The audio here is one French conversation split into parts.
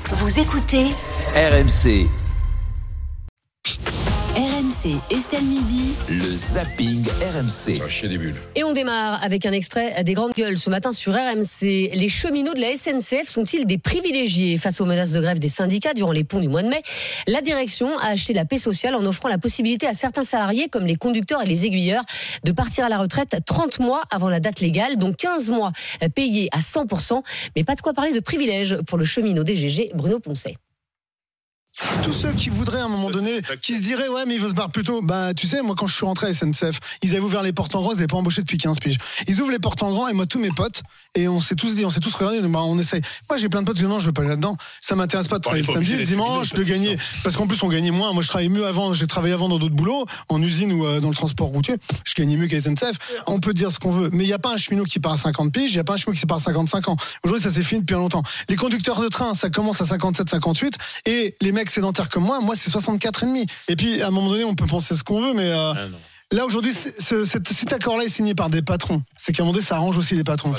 Vous écoutez RMC. RMC Estelle Midi. Le zapping RMC. Ça va chier des bulles. Et on démarre avec un extrait des grandes gueules ce matin sur RMC. Les cheminots de la SNCF sont-ils des privilégiés face aux menaces de grève des syndicats durant les ponts du mois de mai? La direction a acheté la paix sociale en offrant la possibilité à certains salariés, comme les conducteurs et les aiguilleurs, de partir à la retraite 30 mois avant la date légale, donc 15 mois payés à 100%. Mais pas de quoi parler de privilèges pour le cheminot DGG Bruno Poncet. Tous ceux qui voudraient à un moment donné, qui se diraient ouais mais il veut se barrer plus tôt, bah tu sais moi quand je suis rentré à SNCF, ils avaient ouvert les portes en grand, ils n'avaient pas embauché depuis 15 piges. Ils ouvrent les portes en grand et moi tous mes potes, et on s'est tous regardés, bah, on essaye. Moi j'ai plein de potes qui disent non je veux pas aller là-dedans, ça m'intéresse pas de travailler le samedi, le dimanche, de gagner, parce qu'en plus on gagnait moins. Moi je travaillais mieux avant, j'ai travaillé avant dans d'autres boulots, en usine ou dans le transport routier, je gagnais mieux qu'à SNCF. On peut dire ce qu'on veut, mais il n'y a pas un cheminot qui part à 50 piges, il n'y a pas un cheminot qui part à 55 ans. Aujourd'hui ça s'est fini depuis longtemps. Les conducteurs de train ça commence à 57, 58, et les mecs sédentaires comme moi c'est 64,5. Et puis à un moment donné on peut penser ce qu'on veut, mais là aujourd'hui cet accord-là est signé par des patrons. C'est qu'à un moment donné ça arrange aussi les patrons.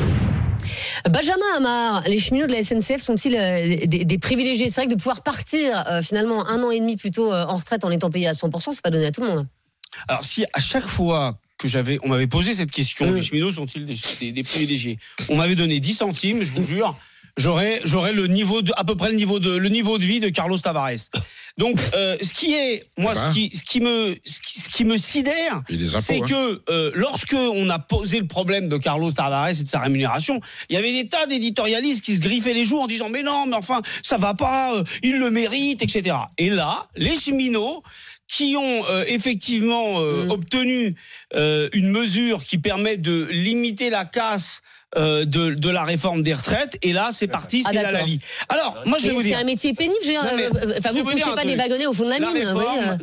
Benjamin Amar, les cheminots de la SNCF sont-ils des privilégiés? C'est vrai que de pouvoir partir finalement 1 an et demi plus tôt en retraite en étant payé à 100%, c'est pas donné à tout le monde. Alors si à chaque fois que on m'avait posé cette question, les cheminots sont-ils des privilégiés, on m'avait donné 10 centimes, je vous jure, j'aurais le niveau de, à peu près le niveau de vie de Carlos Tavares. Donc ce qui me sidère, c'est que lorsque on a posé le problème de Carlos Tavares et de sa rémunération, il y avait des tas d'éditorialistes qui se griffaient les joues en disant mais non, mais enfin ça va pas, il le mérite, etc. Et là, les cheminots qui ont effectivement obtenu une mesure qui permet de limiter la casse de la réforme des retraites, et là c'est parti, c'est la Lali. Alors moi je vais vous dire, c'est un métier pénible, vous ne poussez pas des wagonnets au fond de la mine. La réforme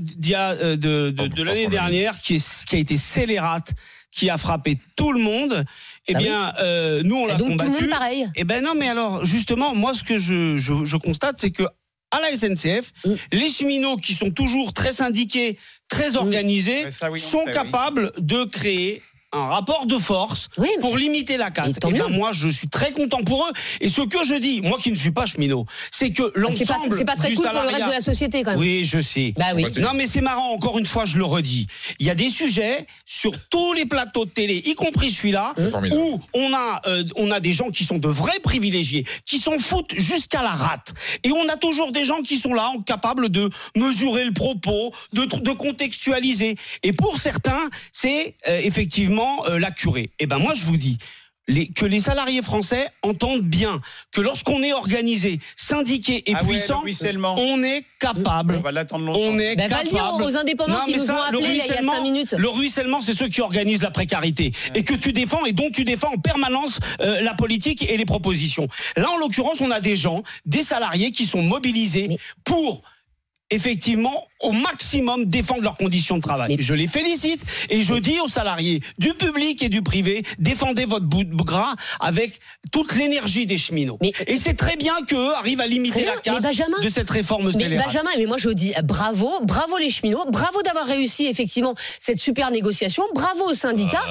de l'année dernière qui a été scélérate, qui a frappé tout le monde, eh bien nous on l'a combattu. Tout le monde pareil. Eh ben non, mais alors justement moi ce que je constate, c'est que à la SNCF, les cheminots qui sont toujours très syndiqués, très organisés, sont capables de créer un rapport de force pour limiter la casse. Et ben moi, je suis très content pour eux. Et ce que je dis, moi qui ne suis pas cheminot, c'est que l'ensemble c'est pas très cool pour le reste de la société quand même. Oui, je sais. Bah oui. Non, mais c'est marrant. Encore une fois, je le redis. Il y a des sujets sur tous les plateaux de télé, y compris celui-là, où on a des gens qui sont de vrais privilégiés, qui s'en foutent jusqu'à la rate. Et on a toujours des gens qui sont là, capables de mesurer le propos, de contextualiser. Et pour certains, c'est effectivement la curée. Et ben moi je vous dis que les salariés français entendent bien que lorsqu'on est organisé, syndiqué et puissant, on est capable. Va le dire aux indépendants qui nous ont appelés il y a 5 minutes. Le ruissellement, c'est ceux qui organisent la précarité et que tu défends, et dont tu défends en permanence la politique et les propositions. Là, en l'occurrence, on a des gens, des salariés qui sont mobilisés pour effectivement au maximum défendre leurs conditions de travail. Je les félicite et je dis aux salariés du public et du privé, défendez votre bout de gras avec toute l'énergie des cheminots. Et c'est très bien qu'eux arrivent à limiter la casse de cette réforme scélérate. Benjamin, mais moi je dis bravo les cheminots, bravo d'avoir réussi effectivement cette super négociation, bravo aux syndicats.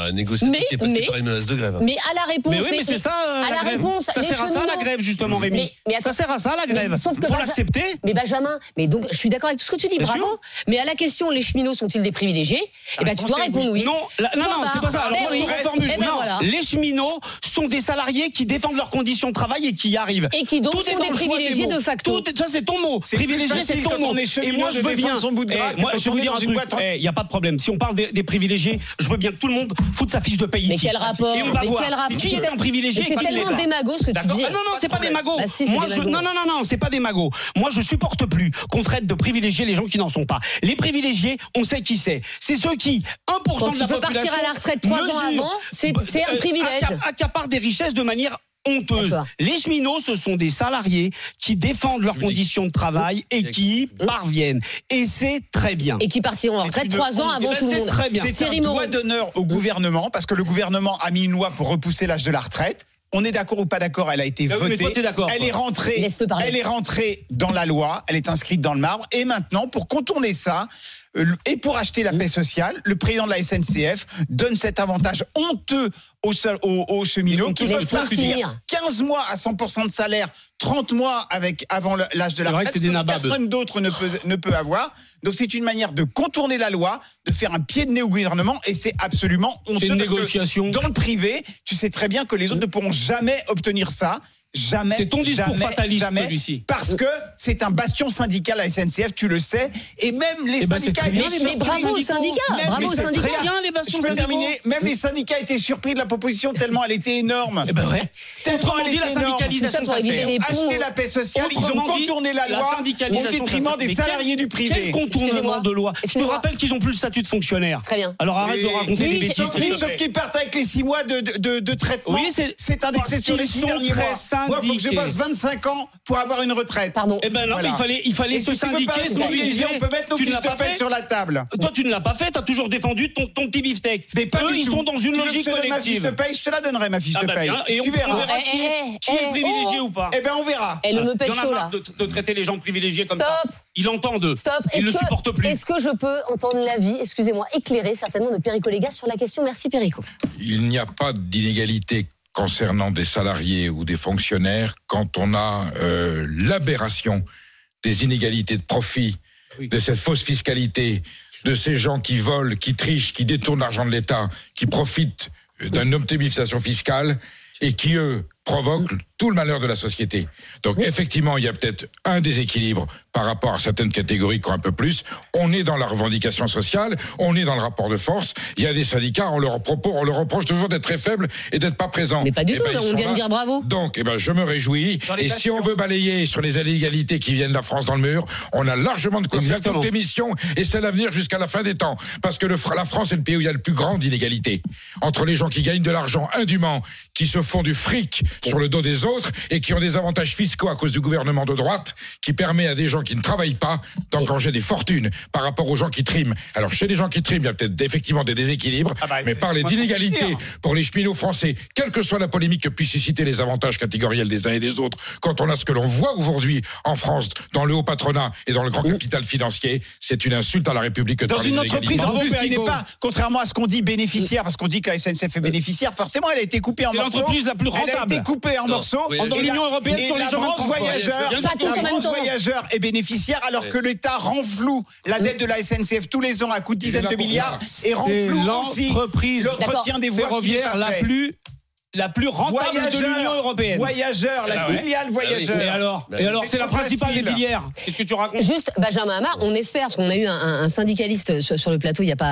Mais à la réponse, mais c'est ça la grève. Ça sert à ça la grève justement, Rémi. Ça sert à ça la grève. Faut l'accepter. Mais Benjamin, mais donc je suis d'accord avec tout ce que tu dis, bravo. Mais à la question, les cheminots sont-ils des privilégiés? Eh ben tu dois répondre oui. Non, c'est pas ça. Alors moi je reformule. Les cheminots sont des salariés qui défendent leurs conditions de travail et qui y arrivent. Et qui donc sont des privilégiés de facto. Ça c'est ton mot. Privilégié, c'est ton mot. Et moi je veux bien. Moi je vais vous dire un truc. Il y a pas de problème. Si on parle des privilégiés, je veux bien que tout le monde foute sa fiche de paye ici. Mais quel rapport? Et on va voir qui est un privilégié et qui ne l'est pas. C'est tellement démago ce que tu dis. Non, c'est pas démago. Non, c'est pas démago. Moi je supporte plus qu'on traite de privilégiés les gens qui n'en sont pas. Les privilégiés, on sait qui c'est. C'est ceux qui, 1% de la population, partir à la retraite 3 ans avant, c'est un privilège. Accaparent des richesses de manière honteuse. Les cheminots, ce sont des salariés qui défendent leurs conditions de travail et qui parviennent. Et c'est très bien. Et qui partiront en retraite 3 ans avant tout le monde. Très bien. C'est un doigt d'honneur au gouvernement, parce que le gouvernement a mis une loi pour repousser l'âge de la retraite. On est d'accord ou pas d'accord, elle a été votée. Elle est rentrée dans la loi, elle est inscrite dans le marbre. Et maintenant, pour contourner ça, et pour acheter la paix sociale, le président de la SNCF donne cet avantage honteux aux cheminots qui peuvent partir 15 mois à 100% de salaire, 30 mois avant l'âge de la retraite, que personne d'autre ne peut avoir. Donc c'est une manière de contourner la loi, de faire un pied de nez au gouvernement, et c'est absolument honteux. C'est une négociation. Dans le privé, tu sais très bien que les autres ne pourront jamais obtenir ça. Jamais. C'est ton discours fataliste, celui-ci. Parce que c'est un bastion syndical à la SNCF, tu le sais. Et même les syndicats. Mais bravo aux syndicats. Bravo aux syndicats. Très bien, les bastions. Je peux terminer. Même les syndicats étaient surpris de la proposition tellement elle était énorme. Eh ben ouais. Tellement elle était énorme. Acheter la paix sociale, ils ont contourné la loi au détriment des salariés du privé. Quel contournement de loi. Je te rappelle qu'ils n'ont plus le statut de fonctionnaire. Très bien. Alors arrête de raconter des bêtises. Sauf qu'ils partent avec les 6 mois de traitement. Oui, c'est indexé sur les 6 derniers mois. Moi, il faut que je bosse 25 ans pour avoir une retraite. Pardon. Eh ben non, Voilà. il fallait se syndiquer, se mobiliser. On peut mettre nos fiches de paie sur la table. Toi, tu ne l'as pas fait, tu as toujours défendu ton petit beefsteak. Mais pas eux, du ils tout. sont dans une logique Tu veux que je te donne ma fiche collective. de paie, je te la donnerai, ma fiche de paie. Et Tu verras. qui est privilégié ou pas. Eh ben, on verra. Elle me pète Il y en a chaud marre là. de traiter les gens privilégiés comme ça. Ils l'entendent. Stop. Ils ne le supportent plus. Est-ce que je peux entendre l'avis, excusez-moi, éclairé certainement de Perico Légas sur la question? Merci Perico. Il n'y a pas d'inégalité concernant des salariés ou des fonctionnaires quand on a l'aberration des inégalités de profit, de cette fausse fiscalité, de ces gens qui volent, qui trichent, qui détournent l'argent de l'État, qui profitent d'une optimisation fiscale et qui, eux, provoquent tout le malheur de la société. Donc, effectivement, il y a peut-être un déséquilibre par rapport à certaines catégories qui ont un peu plus. On est dans la revendication sociale, on est dans le rapport de force. Il y a des syndicats, on leur reproche toujours d'être très faibles et d'être pas présents. Mais pas du tout, on vient de dire bravo. Donc, je me réjouis. Et si on veut balayer sur les inégalités qui viennent de la France dans le mur, on a largement de quoi faire toute émission, et c'est l'avenir jusqu'à la fin des temps. Parce que la France est le pays où il y a le plus grand d'inégalités. Entre les gens qui gagnent de l'argent indûment, qui se font du fric sur le dos des autres, et qui ont des avantages fiscaux à cause du gouvernement de droite, qui permet à des gens qui ne travaillent pas d'engranger des fortunes par rapport aux gens qui triment. Alors chez les gens qui triment, il y a peut-être effectivement des déséquilibres, mais parler d'inégalité pour les cheminots français, quelle que soit la polémique que puissent susciter les avantages catégoriels des uns et des autres, quand on a ce que l'on voit aujourd'hui en France, dans le haut patronat et dans le grand capital financier, c'est une insulte à la République que de dans parler une d'inégalité. entreprise en plus qui n'est pas, contrairement à ce qu'on dit, bénéficiaire, parce qu'on dit que la SNCF est bénéficiaire, forcément elle a été coupée en morceaux. C'est l'entreprise la plus rentable. Elle a été coupée en morceaux. Dans l'Union européenne, sur les gens voyageurs est bénéficiaire, alors que l'État renfloue la dette de la SNCF tous les ans à coût de dizaines de milliards, et renfloue aussi l'entretien des voies ferroviaires la plus rentable de l'Union européenne. Voyageurs, la filiale Voyageurs. Et alors, c'est la principale des filières. Qu'est-ce que tu racontes? Juste, Benjamin Hamar, on espère, parce qu'on a eu un syndicaliste sur le plateau il y a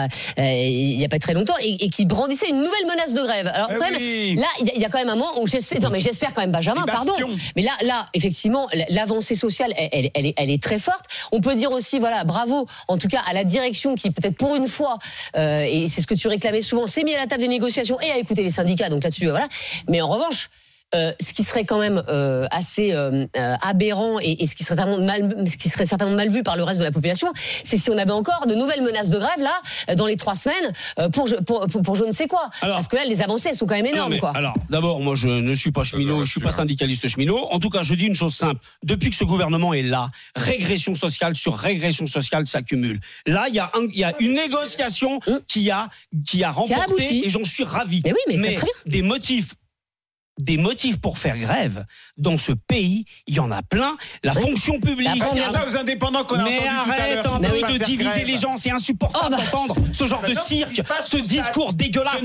pas très longtemps, et qui brandissait une nouvelle menace de grève. Alors, quand même, là, il y a quand même un moment où j'espère quand même, Benjamin, pardon. Mais là, effectivement, l'avancée sociale, elle est très forte. On peut dire aussi, voilà, bravo, en tout cas, à la direction qui, peut-être pour une fois, et c'est ce que tu réclamais souvent, s'est mis à la table des négociations et a écouté les syndicats. Donc là-dessus, voilà. Mais en revanche, ce qui serait quand même assez aberrant et ce qui serait certainement mal vu par le reste de la population, c'est si on avait encore de nouvelles menaces de grève là dans les 3 semaines pour je ne sais quoi. Alors, parce que là, les avancées elles sont quand même énormes. Alors, d'abord, moi, je ne suis pas cheminot, je suis pas syndicaliste cheminot. En tout cas, je dis une chose simple. Depuis que ce gouvernement est là, régression sociale sur régression sociale s'accumule. Là, il y a une négociation qui a remporté, et j'en suis ravi. Mais oui, mais c'est très bien. Des motifs pour faire grève dans ce pays, il y en a plein. La fonction publique. Ça aux indépendants qu'on a entendu tout à l'heure. Mais arrête un peu de diviser les gens, c'est insupportable d'entendre ce genre de cirque, ce discours dégueulasse.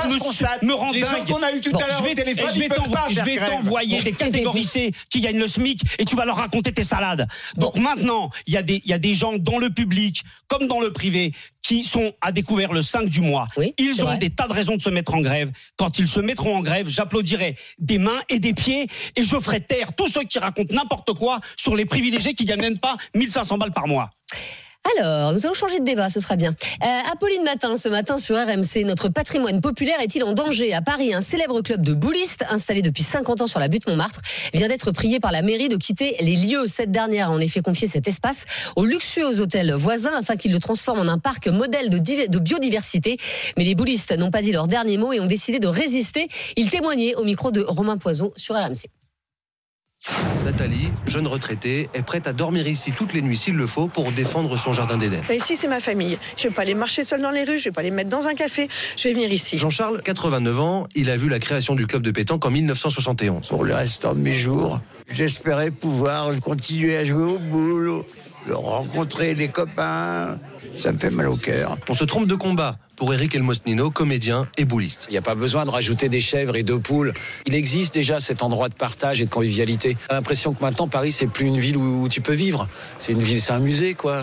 Me rend dingue. Les gens qu'on a eu tout à l'heure au téléphone, je vais t'envoyer des catégories C qui gagnent le SMIC et tu vas leur raconter tes salades. Donc maintenant, il y a des gens dans le public comme dans le privé qui sont à découvert le 5 du mois. Oui, ils ont des tas de raisons de se mettre en grève. Quand ils se mettront en grève, j'applaudirai des mains et des pieds et je ferai taire tous ceux qui racontent n'importe quoi sur les privilégiés qui gagnent même pas 1500 balles par mois. Alors, nous allons changer de débat, ce sera bien. Apolline Matin, ce matin sur RMC, notre patrimoine populaire est-il en danger? À Paris, un célèbre club de boulistes, installé depuis 50 ans sur la butte Montmartre, vient d'être prié par la mairie de quitter les lieux. Cette dernière a en effet confié cet espace aux luxueux hôtels voisins afin qu'ils le transforment en un parc modèle de biodiversité. Mais les boulistes n'ont pas dit leur dernier mot et ont décidé de résister. Ils témoignaient au micro de Romain Poiseau sur RMC. Nathalie, jeune retraitée, est prête à dormir ici toutes les nuits s'il le faut pour défendre son jardin d'Éden. Ici, c'est ma famille. Je ne vais pas aller marcher seule dans les rues, je ne vais pas aller me mettre dans un café, je vais venir ici. Jean-Charles, 89 ans, il a vu la création du club de pétanque en 1971. Pour le restant de mes jours, j'espérais pouvoir continuer à jouer aux boules, rencontrer les copains. Ça me fait mal au cœur. On se trompe de combat pour Eric Elmosnino, comédien et bouliste. Il n'y a pas besoin de rajouter des chèvres et 2 poules. Il existe déjà cet endroit de partage et de convivialité. J'ai l'impression que maintenant, Paris, c'est plus une ville où tu peux vivre. C'est une ville, c'est un musée, quoi.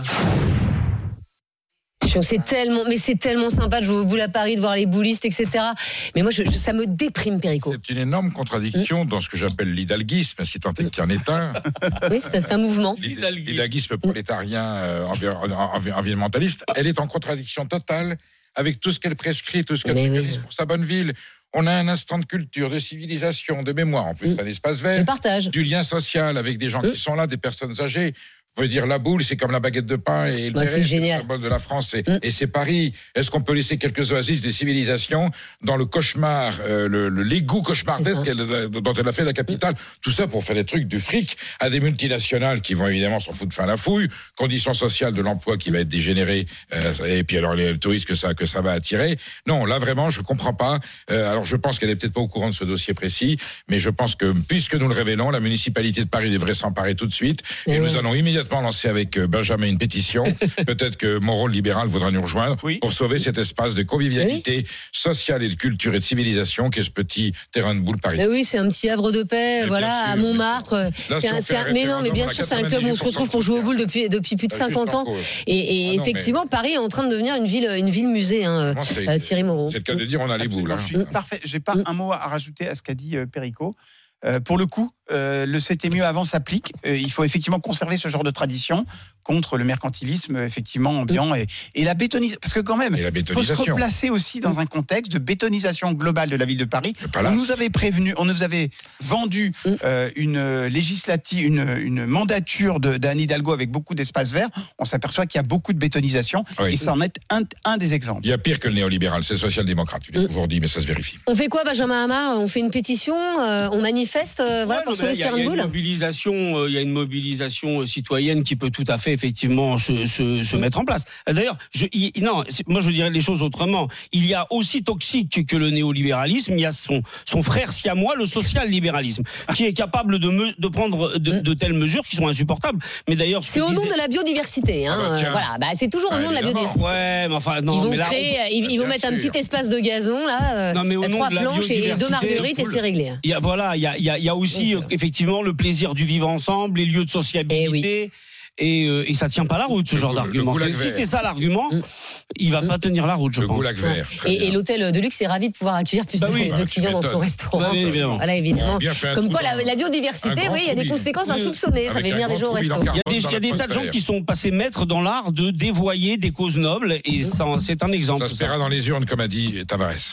C'est tellement sympa de jouer au boule à Paris, de voir les boulistes, etc. Mais moi, ça me déprime, Perico. C'est une énorme contradiction dans ce que j'appelle l'hidalguisme, si tant est qu'il y en est un. Oui, c'est un mouvement. L'hidalguisme prolétarien environnementaliste, elle est en contradiction totale avec tout ce qu'elle prescrit, tout ce qu'elle préconise pour sa bonne ville. On a un instant de culture, de civilisation, de mémoire, en plus un espace vert, du lien social avec des gens qui sont là, des personnes âgées. Veut dire la boule, c'est comme la baguette de pain et le béret, c'est le symbole de la France et c'est Paris. Est-ce qu'on peut laisser quelques oasis des civilisations dans le cauchemar, l'égout cauchemardesque dont elle a fait la capitale? Tout ça pour faire des trucs du fric à des multinationales qui vont évidemment s'en foutre fin la fouille, conditions sociales de l'emploi qui va être dégénéré et puis alors le tourisme que ça va attirer. Non, là vraiment je comprends pas. Alors je pense qu'elle est peut-être pas au courant de ce dossier précis, mais je pense que puisque nous le révélons, la municipalité de Paris devrait s'emparer tout de suite et nous allons immédiatement lancer avec Benjamin une pétition. Peut-être que mon rôle libéral voudra nous rejoindre pour sauver cet espace de convivialité sociale et de culture et de civilisation qu'est ce petit terrain de boule parisien. Oui, c'est un petit havre de paix, à Montmartre. Mais bien sûr, c'est un club où on se retrouve pour jouer aux boules depuis plus de 50 ans. Et effectivement, Paris est en train de devenir une ville musée, Thierry Moreau. C'est le cas de dire on a les boules. Parfait. J'ai pas un mot à rajouter à ce qu'a dit Perico. Pour le coup, le c'était mieux avant s'applique. Il faut effectivement conserver ce genre de tradition contre le mercantilisme effectivement ambiant et la bétonisation. Parce que quand même, il faut se replacer aussi dans un contexte de bétonisation globale de la ville de Paris. On nous avait prévenu, on nous avait vendu une législative, une mandature d'Anne Hidalgo avec beaucoup d'espaces verts. On s'aperçoit qu'il y a beaucoup de bétonisation et ça en est un des exemples. Il y a pire que le néolibéral, c'est le social-démocrate. Je l'ai toujours dit, mais ça se vérifie. On fait quoi, Benjamin Hamar? On fait une pétition, on manifeste pour sauver ce terrain de boule. Il y a une mobilisation citoyenne qui peut tout à fait effectivement se mettre en place. D'ailleurs, moi je dirais les choses autrement. Il y a aussi toxique que le néolibéralisme, il y a son frère siamois, le social-libéralisme, qui est capable de prendre de telles mesures qui sont insupportables. Mais d'ailleurs, c'est au nom de la biodiversité. C'est toujours au nom de la biodiversité. Ouais, mais enfin non. Ils vont mettre un petit espace de gazon là, 3 planches et 2 marguerites et c'est réglé. Il y a aussi effectivement le plaisir du vivre ensemble, les lieux de sociabilité. Et ça tient pas la route, ce genre d'argument. Si c'est ça l'argument, il va pas tenir la route, je pense. Et l'hôtel de luxe est ravi de pouvoir accueillir plus de clients dans son restaurant. Voilà, évidemment. Comme quoi, la biodiversité, il y a des conséquences insoupçonnées. Ça fait venir des gens au restaurant. Il y a des tas de gens qui sont passés maîtres dans l'art de dévoyer des causes nobles, et c'est un exemple. Ça se paiera dans les urnes, comme a dit Tavares.